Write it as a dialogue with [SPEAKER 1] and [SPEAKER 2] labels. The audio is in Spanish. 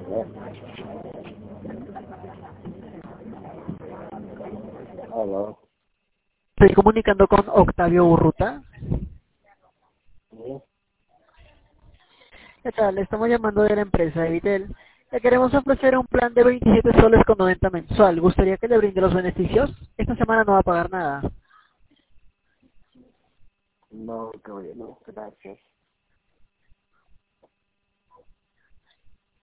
[SPEAKER 1] Aló.
[SPEAKER 2] Estoy comunicando con Octavio Urruta.
[SPEAKER 1] Sí.
[SPEAKER 2] ¿Qué tal? Le estamos llamando de la empresa Evitel. Le queremos ofrecer un plan de 27 soles con 90 mensual. ¿Gustaría que le brinde los beneficios? Esta semana no va a pagar nada.
[SPEAKER 1] No, todavía no. Gracias.